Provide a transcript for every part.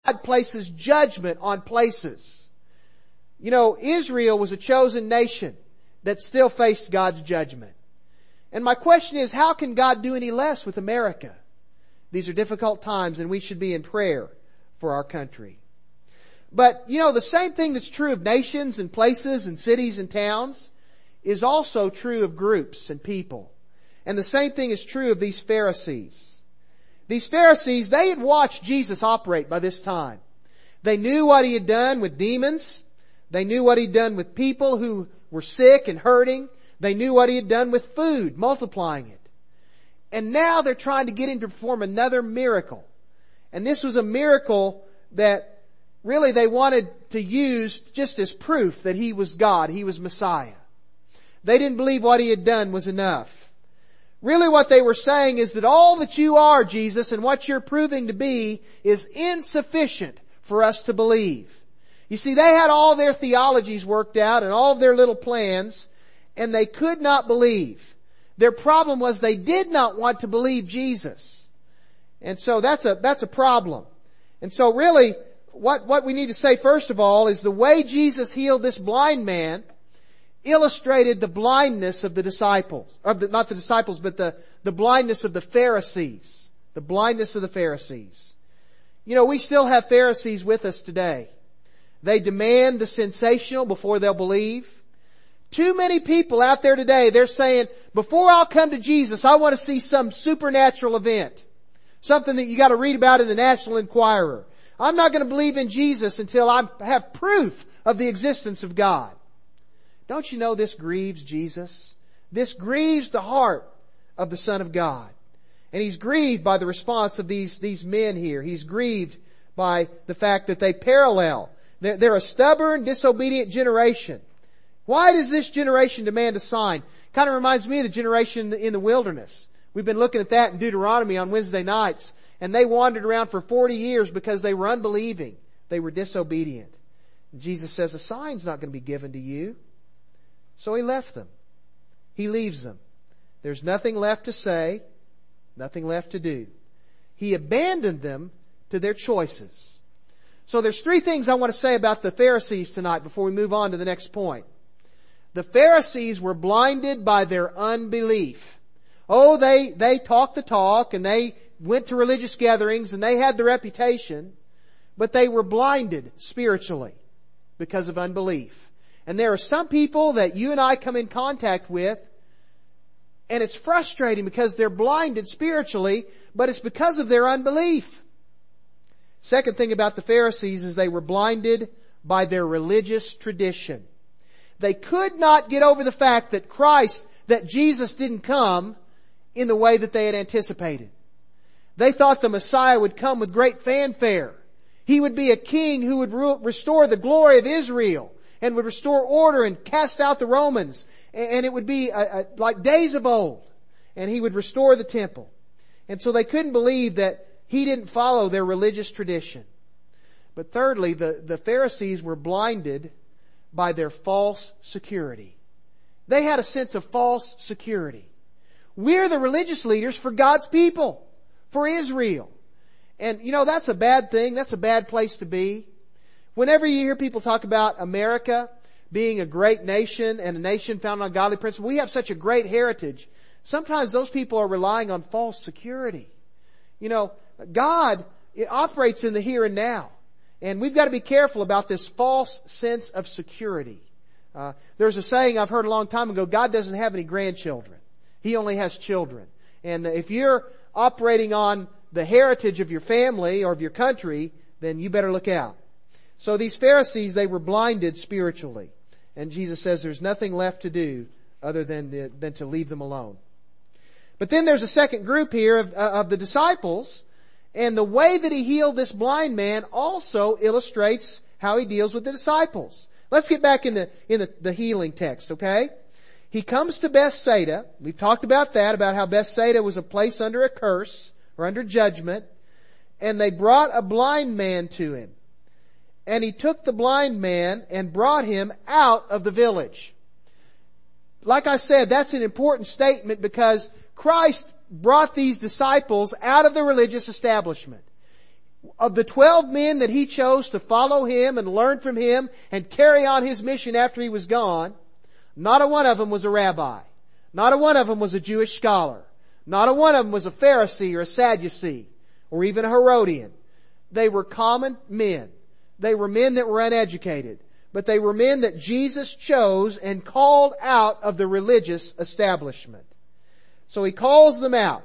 God places judgment on places. You know, Israel was a chosen nation that still faced God's judgment. And my question is, how can God do any less with America? These are difficult times and we should be in prayer for our country. But, you know, the same thing that's true of nations and places and cities and towns is also true of groups and people. And the same thing is true of these Pharisees. These Pharisees, they had watched Jesus operate by this time. They knew what He had done with demons. They knew what He'd done with people who were sick and hurting. They knew what He had done with food, multiplying it. And now they're trying to get Him to perform another miracle. And this was a miracle that really they wanted to use just as proof that He was God, He was Messiah. They didn't believe what He had done was enough. Really what they were saying is that all that you are, Jesus, and what you're proving to be is insufficient for us to believe. You see, they had all their theologies worked out and all of their little plans, and they could not believe. Their problem was they did not want to believe Jesus. And so that's a problem. And so really, what we need to say first of all is the way Jesus healed this blind man illustrated the blindness of the disciples. Not the disciples, but the blindness of the Pharisees. The blindness of the Pharisees. You know, we still have Pharisees with us today. They demand the sensational before they'll believe. Too many people out there today, they're saying, before I'll come to Jesus, I want to see some supernatural event. Something that you got to read about in the National Enquirer. I'm not going to believe in Jesus until I have proof of the existence of God. Don't you know this grieves Jesus? This grieves the heart of the Son of God. And He's grieved by the response of these men here. He's grieved by the fact that they parallel. They're a stubborn, disobedient generation. Why does this generation demand a sign? Kind of reminds me of the generation in the wilderness. We've been looking at that in Deuteronomy on Wednesday nights. And they wandered around for 40 years because they were unbelieving. They were disobedient. Jesus says a sign's not going to be given to you. So He left them. He leaves them. There's nothing left to say, nothing left to do. He abandoned them to their choices. So there's three things I want to say about the Pharisees tonight before we move on to the next point. The Pharisees were blinded by their unbelief. Oh, they talked the talk and they went to religious gatherings and they had the reputation, but they were blinded spiritually because of unbelief. And there are some people that you and I come in contact with, and it's frustrating because they're blinded spiritually, but it's because of their unbelief. Second thing about the Pharisees is they were blinded by their religious tradition. They could not get over the fact that Jesus didn't come in the way that they had anticipated. They thought the Messiah would come with great fanfare. He would be a king who would restore the glory of Israel and would restore order and cast out the Romans. And it would be like days of old. And He would restore the temple. And so they couldn't believe that He didn't follow their religious tradition. But thirdly, the Pharisees were blinded by their false security. They had a sense of false security. We're the religious leaders for God's people, for Israel. And you know, that's a bad thing. That's a bad place to be. Whenever you hear people talk about America being a great nation and a nation founded on godly principles, we have such a great heritage. Sometimes those people are relying on false security. You know, God operates in the here and now. And we've got to be careful about this false sense of security. There's a saying I've heard a long time ago, God doesn't have any grandchildren. He only has children. And if you're operating on the heritage of your family or of your country, then you better look out. So these Pharisees, they were blinded spiritually. And Jesus says there's nothing left to do other than to leave them alone. But then there's a second group here of the disciples. And the way that He healed this blind man also illustrates how He deals with the disciples. Let's get back in the healing text, okay? He comes to Bethsaida. We've talked about that, about how Bethsaida was a place under a curse or under judgment. And they brought a blind man to Him. And He took the blind man and brought him out of the village. Like I said, that's an important statement because Christ brought these disciples out of the religious establishment. Of the 12 men that He chose to follow Him and learn from Him and carry on His mission after He was gone, not a one of them was a rabbi. Not a one of them was a Jewish scholar. Not a one of them was a Pharisee or a Sadducee or even a Herodian. They were common men. They were men that were uneducated. But they were men that Jesus chose and called out of the religious establishment. So He calls them out.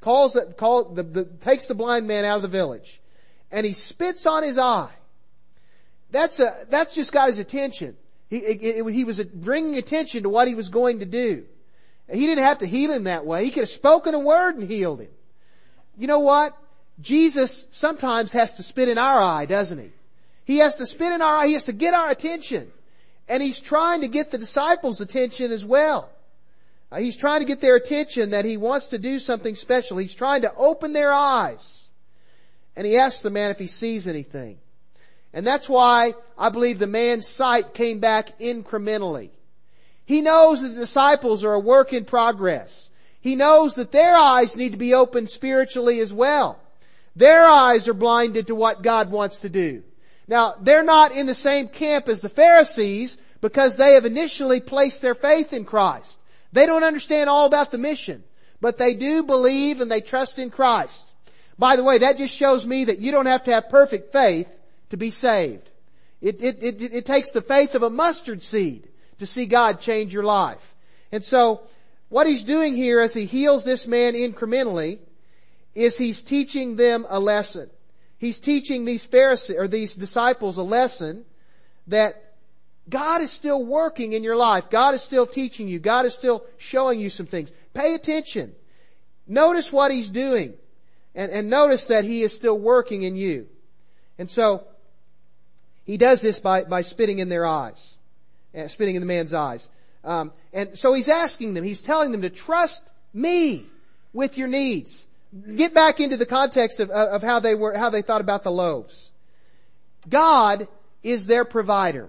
Takes the blind man out of the village. And He spits on his eye. That's just got his attention. He was bringing attention to what He was going to do. He didn't have to heal him that way. He could have spoken a word and healed him. You know what? Jesus sometimes has to spit in our eye, doesn't He? He has to spit in our eye. He has to get our attention. And He's trying to get the disciples' attention as well. He's trying to get their attention that He wants to do something special. He's trying to open their eyes. And He asks the man if he sees anything. And that's why I believe the man's sight came back incrementally. He knows that the disciples are a work in progress. He knows that their eyes need to be opened spiritually as well. Their eyes are blinded to what God wants to do. Now, they're not in the same camp as the Pharisees because they have initially placed their faith in Christ. They don't understand all about the mission, but they do believe and they trust in Christ. By the way, that just shows me that you don't have to have perfect faith to be saved. It takes the faith of a mustard seed to see God change your life. And so, what He's doing here as He heals this man incrementally is He's teaching them a lesson. He's teaching these Pharisees or these disciples a lesson that God is still working in your life. God is still teaching you. God is still showing you some things. Pay attention. Notice what He's doing. And notice that He is still working in you. And so, He does this by spitting in their eyes. Spitting in the man's eyes. And so He's asking them, He's telling them to trust Me with your needs. Get back into the context of how they thought about the loaves. God is their provider.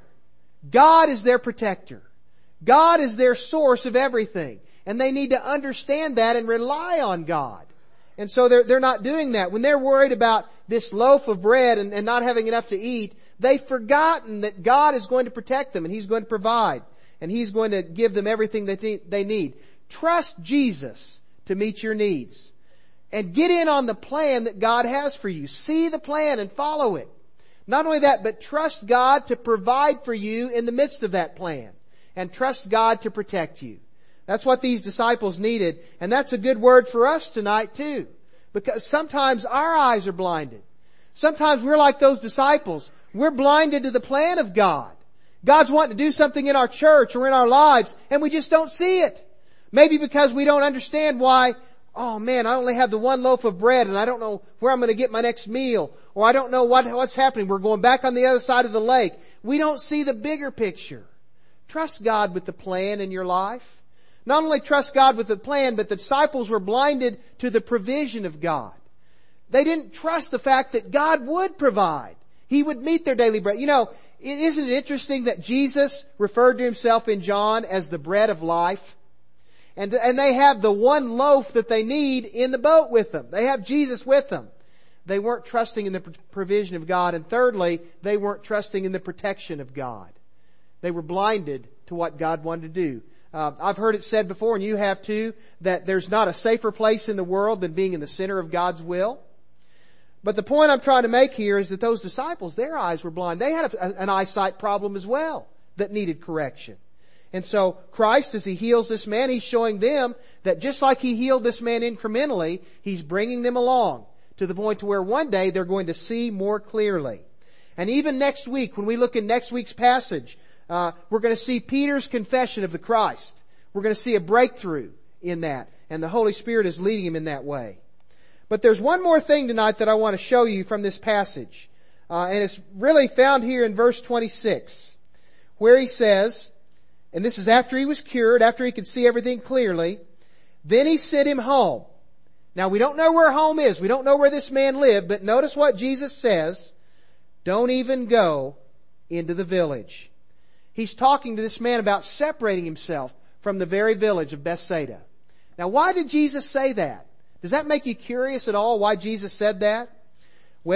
God is their protector. God is their source of everything. And they need to understand that and rely on God. And so they're not doing that. When they're worried about this loaf of bread and not having enough to eat, they've forgotten that God is going to protect them and He's going to provide. And He's going to give them everything that they need. Trust Jesus to meet your needs. And get in on the plan that God has for you. See the plan and follow it. Not only that, but trust God to provide for you in the midst of that plan. And trust God to protect you. That's what these disciples needed. And that's a good word for us tonight too. Because sometimes our eyes are blinded. Sometimes we're like those disciples. We're blinded to the plan of God. God's wanting to do something in our church or in our lives and we just don't see it. Maybe because we don't understand why, oh man, I only have the one loaf of bread and I don't know where I'm going to get my next meal. Or I don't know what's happening. We're going back on the other side of the lake. We don't see the bigger picture. Trust God with the plan in your life. Not only trust God with the plan, but the disciples were blinded to the provision of God. They didn't trust the fact that God would provide. He would meet their daily bread. You know, isn't it interesting that Jesus referred to Himself in John as the bread of life? And they have the one loaf that they need in the boat with them. They have Jesus with them. They weren't trusting in the provision of God. And thirdly, they weren't trusting in the protection of God. They were blinded to what God wanted to do. I've heard it said before, and you have too, that there's not a safer place in the world than being in the center of God's will. But the point I'm trying to make here is that those disciples, their eyes were blind. They had an eyesight problem as well that needed correction. And so Christ, as He heals this man, He's showing them that just like He healed this man incrementally, He's bringing them along to the point to where one day they're going to see more clearly. And even next week, when we look in next week's passage, we're going to see Peter's confession of the Christ. We're going to see a breakthrough in that. And the Holy Spirit is leading him in that way. But there's one more thing tonight that I want to show you from this passage. And it's really found here in verse 26, where He says, and this is after he was cured, after he could see everything clearly, then He sent him home. Now we don't know where home is. We don't know where this man lived, but notice what Jesus says. Don't even go into the village. He's talking to this man about separating himself from the very village of Bethsaida. Now why did Jesus say that? Does that make you curious at all why Jesus said that? Well,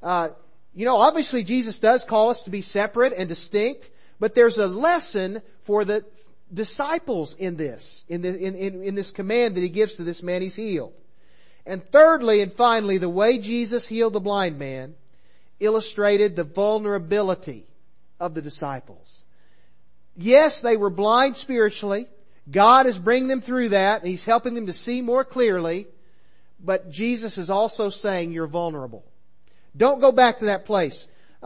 Obviously Jesus does call us to be separate and distinct, but there's a lesson for the disciples in this, in this command that He gives to this man He's healed. And thirdly and finally, the way Jesus healed the blind man illustrated the vulnerability of the disciples. Yes, they were blind spiritually. God is bringing them through that, and He's helping them to see more clearly. But Jesus is also saying you're vulnerable. Don't go back to that place.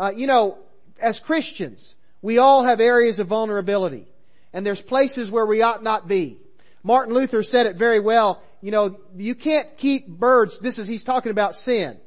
As Christians, we all have areas of vulnerability. And there's places where we ought not be. Martin Luther said it very well. You can't keep birds. He's talking about sin.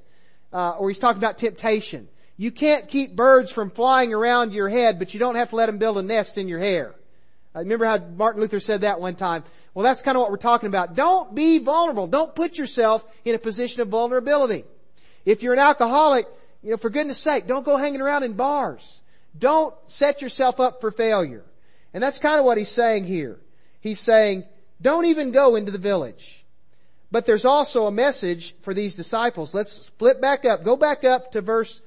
Or he's talking about temptation. You can't keep birds from flying around your head, but you don't have to let them build a nest in your hair. I remember how Martin Luther said that one time. Well, that's kind of what we're talking about. Don't be vulnerable. Don't put yourself in a position of vulnerability. If you're an alcoholic, for goodness sake, don't go hanging around in bars. Don't set yourself up for failure. And that's kind of what he's saying here. He's saying, don't even go into the village. But there's also a message for these disciples. Let's flip back up. Go back up to verse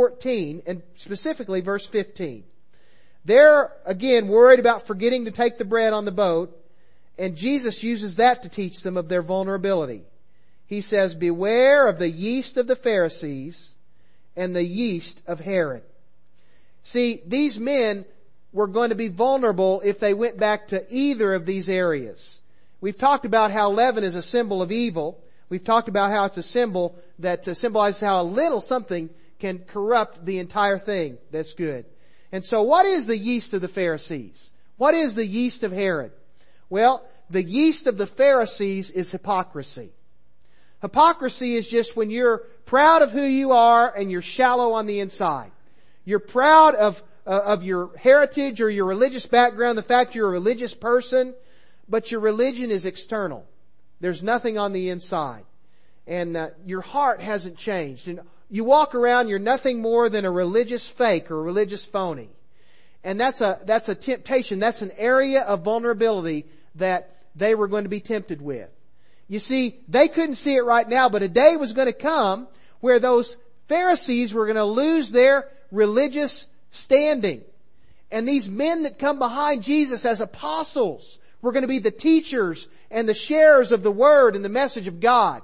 14 and specifically verse 15. They're, again, worried about forgetting to take the bread on the boat, and Jesus uses that to teach them of their vulnerability. He says, beware of the yeast of the Pharisees and the yeast of Herod. See, these men were going to be vulnerable if they went back to either of these areas. We've talked about how leaven is a symbol of evil. We've talked about how it's a symbol that symbolizes how a little something can corrupt the entire thing that's good. And so what is the yeast of the Pharisees? What is the yeast of Herod? Well, the yeast of the Pharisees is hypocrisy. Hypocrisy is just when you're proud of who you are and you're shallow on the inside. You're proud of your heritage or your religious background, the fact you're a religious person, but your religion is external. There's nothing on the inside. And your heart hasn't changed. And you walk around, you're nothing more than a religious fake or a religious phony. And that's a temptation. That's an area of vulnerability that they were going to be tempted with. You see, they couldn't see it right now, but a day was going to come where those Pharisees were going to lose their religious standing. And these men that come behind Jesus as apostles were going to be the teachers and the sharers of the Word and the message of God.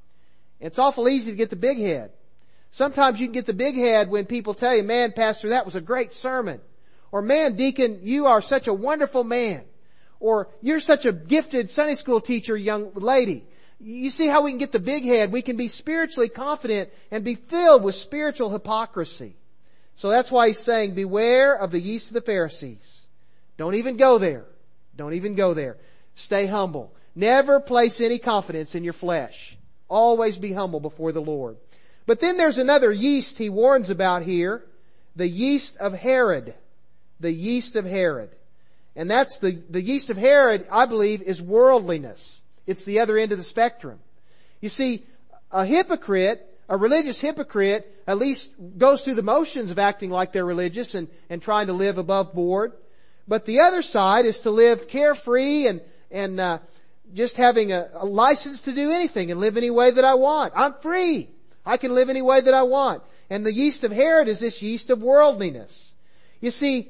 It's awful easy to get the big head. Sometimes you can get the big head when people tell you, man, Pastor, that was a great sermon. Or, man, Deacon, you are such a wonderful man. Or, you're such a gifted Sunday school teacher, young lady. You see how we can get the big head? We can be spiritually confident and be filled with spiritual hypocrisy. So that's why he's saying, beware of the yeast of the Pharisees. Don't even go there. Don't even go there. Stay humble. Never place any confidence in your flesh. Always be humble before the Lord. But then there's another yeast he warns about here. The yeast of Herod. The yeast of Herod. And that's the yeast of Herod, I believe, is worldliness. It's the other end of the spectrum. You see, a hypocrite, a religious hypocrite, at least goes through the motions of acting like they're religious and trying to live above board. But the other side is to live carefree and just having a license to do anything and live any way that I want. I'm free. I can live any way that I want. And the yeast of Herod is this yeast of worldliness. You see,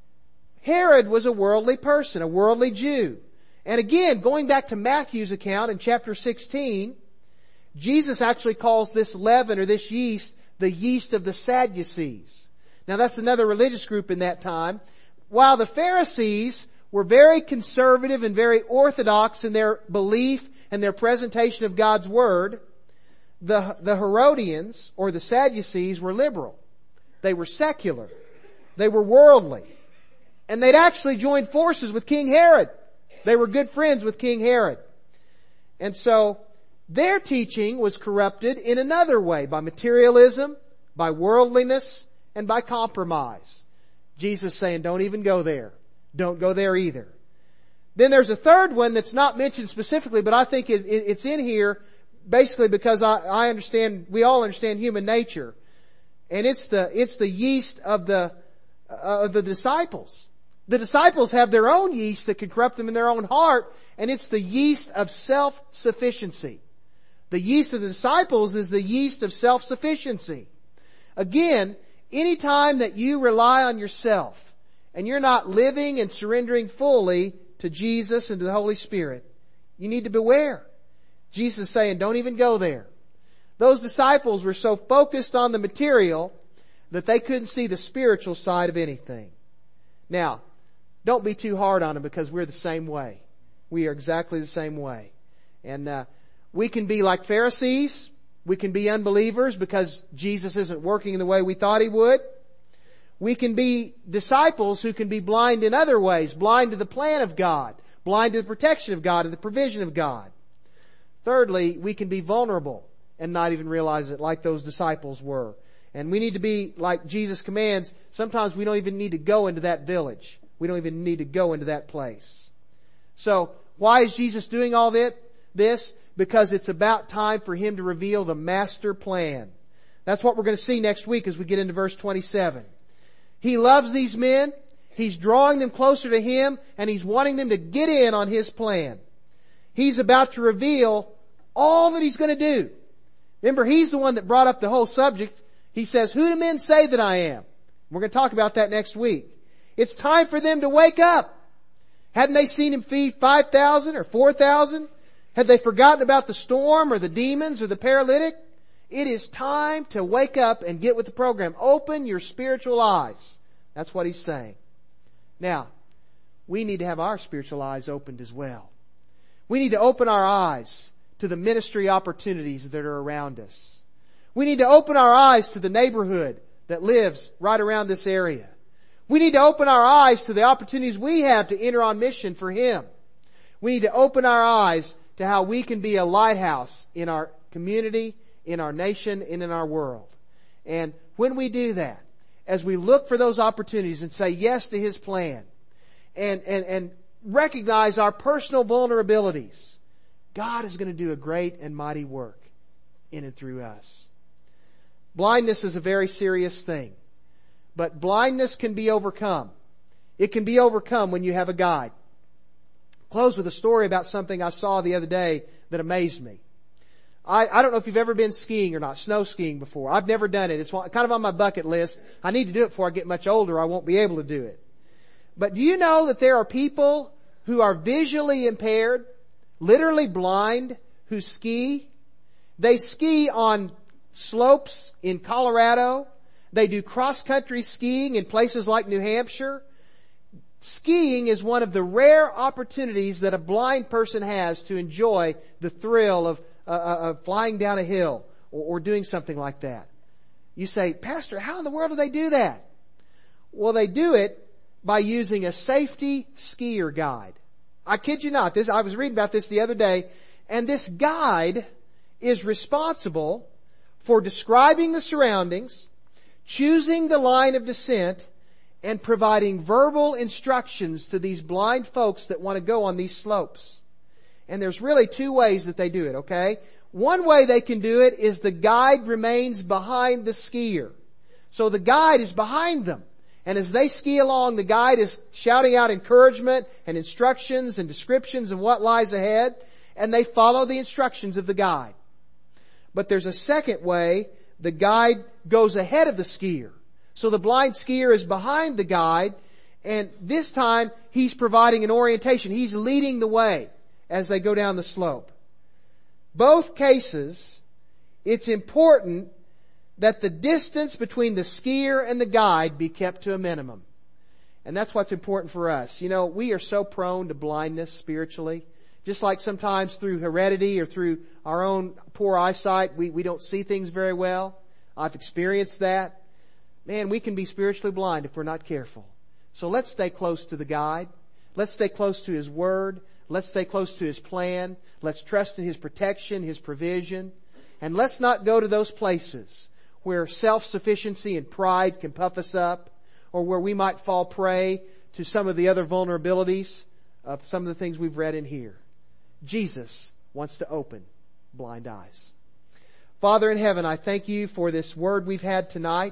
Herod was a worldly person, a worldly Jew. And again, going back to Matthew's account in chapter 16, Jesus actually calls this leaven or this yeast the yeast of the Sadducees. Now that's another religious group in that time. While the Pharisees were very conservative and very orthodox in their belief and their presentation of God's Word, the Herodians or the Sadducees were liberal. They were secular. They were worldly. And they'd actually joined forces with King Herod. They were good friends with King Herod. And so their teaching was corrupted in another way, by materialism, by worldliness, and by compromise. Jesus saying, don't even go there. Don't go there either. Then there's a third one that's not mentioned specifically, but I think it's in here basically because I understand, we all understand human nature. And it's the yeast of the disciples. The disciples have their own yeast that can corrupt them in their own heart, and it's the yeast of self-sufficiency. The yeast of the disciples is the yeast of self-sufficiency. Again, anytime that you rely on yourself and you're not living and surrendering fully to Jesus and to the Holy Spirit, you need to beware. Jesus is saying, don't even go there. Those disciples were so focused on the material that they couldn't see the spiritual side of anything. Now, don't be too hard on them, because we're the same way. We are exactly the same way. And we can be like Pharisees. We can be unbelievers because Jesus isn't working in the way we thought He would. We can be disciples who can be blind in other ways, blind to the plan of God, blind to the protection of God and the provision of God. Thirdly, we can be vulnerable and not even realize it, like those disciples were. And we need to be like Jesus commands. Sometimes we don't even need to go into that village. We don't even need to go into that place. So, why is Jesus doing all this? Because it's about time for Him to reveal the master plan. That's what we're going to see next week as we get into verse 27. He loves these men. He's drawing them closer to Him, and He's wanting them to get in on His plan. He's about to reveal all that He's going to do. Remember, He's the one that brought up the whole subject. He says, who do men say that I am? We're going to talk about that next week. It's time for them to wake up. Hadn't they seen Him feed 5,000 or 4,000? Had they forgotten about the storm or the demons or the paralytic? It is time to wake up and get with the program. Open your spiritual eyes. That's what He's saying. Now, we need to have our spiritual eyes opened as well. We need to open our eyes to the ministry opportunities that are around us. We need to open our eyes to the neighborhood that lives right around this area. We need to open our eyes to the opportunities we have to enter on mission for Him. We need to open our eyes to how we can be a lighthouse in our community, in our nation, and in our world. And when we do that, as we look for those opportunities and say yes to His plan, and recognize our personal vulnerabilities, God is going to do a great and mighty work in and through us. Blindness is a very serious thing. But blindness can be overcome. It can be overcome when you have a guide. I'll close with a story about something I saw the other day that amazed me. I don't know if you've ever been skiing or not, snow skiing before. I've never done it. It's kind of on my bucket list. I need to do it before I get much older. I won't be able to do it. But do you know that there are people who are visually impaired, literally blind, who ski? They ski on slopes in Colorado. They do cross-country skiing in places like New Hampshire. Skiing is one of the rare opportunities that a blind person has to enjoy the thrill of flying down a hill or doing something like that. You say, Pastor, how in the world do they do that? Well, they do it by using a safety skier guide. I kid you not. I was reading about this the other day, and this guide is responsible for describing the surroundings, choosing the line of descent, and providing verbal instructions to these blind folks that want to go on these slopes. And there's really two ways that they do it, okay? One way they can do it is the guide remains behind the skier. So the guide is behind them. And as they ski along, the guide is shouting out encouragement and instructions and descriptions of what lies ahead. And they follow the instructions of the guide. But there's a second way. The guide goes ahead of the skier. So the blind skier is behind the guide, and this time he's providing an orientation. He's leading the way as they go down the slope. Both cases, it's important that the distance between the skier and the guide be kept to a minimum. And that's what's important for us. You know, we are so prone to blindness spiritually. Just like sometimes through heredity or through our own poor eyesight, we don't see things very well. I've experienced that. Man, we can be spiritually blind if we're not careful. So let's stay close to the guide. Let's stay close to His Word. Let's stay close to His plan. Let's trust in His protection, His provision. And let's not go to those places where self-sufficiency and pride can puff us up, or where we might fall prey to some of the other vulnerabilities of some of the things we've read in here. Jesus wants to open blind eyes. Father in heaven, I thank You for this word we've had tonight.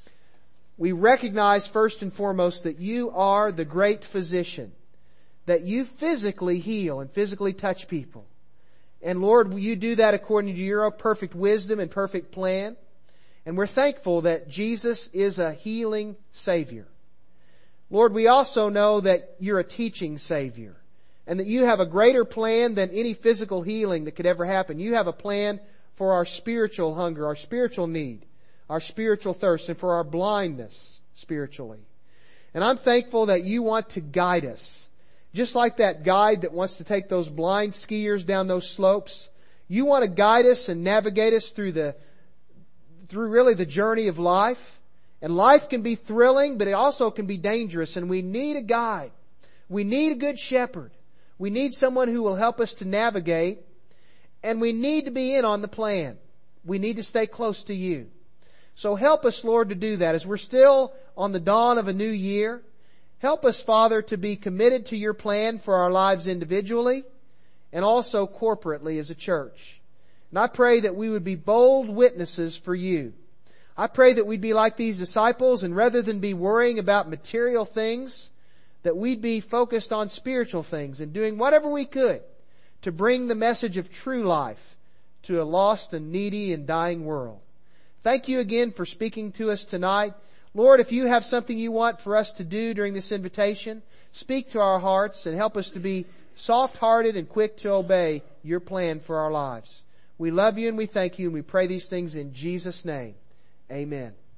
We recognize first and foremost that You are the great physician, that You physically heal and physically touch people. And Lord, You do that according to Your perfect wisdom and perfect plan. And we're thankful that Jesus is a healing Savior. Lord, we also know that You're a teaching Savior, and that You have a greater plan than any physical healing that could ever happen. You have a plan for our spiritual hunger, our spiritual need, our spiritual thirst, and for our blindness spiritually. And I'm thankful that You want to guide us. Just like that guide that wants to take those blind skiers down those slopes, You want to guide us and navigate us through really the journey of life. And life can be thrilling, but it also can be dangerous, and we need a guide. We need a good shepherd. We need someone who will help us to navigate, and we need to be in on the plan. We need to stay close to You. So help us, Lord, to do that as we're still on the dawn of a new year. Help us, Father, to be committed to Your plan for our lives individually and also corporately as a church. And I pray that we would be bold witnesses for You. I pray that we'd be like these disciples, and rather than be worrying about material things, that we'd be focused on spiritual things and doing whatever we could to bring the message of true life to a lost and needy and dying world. Thank You again for speaking to us tonight. Lord, if You have something You want for us to do during this invitation, speak to our hearts and help us to be soft-hearted and quick to obey Your plan for our lives. We love You and we thank You, and we pray these things in Jesus' name. Amen.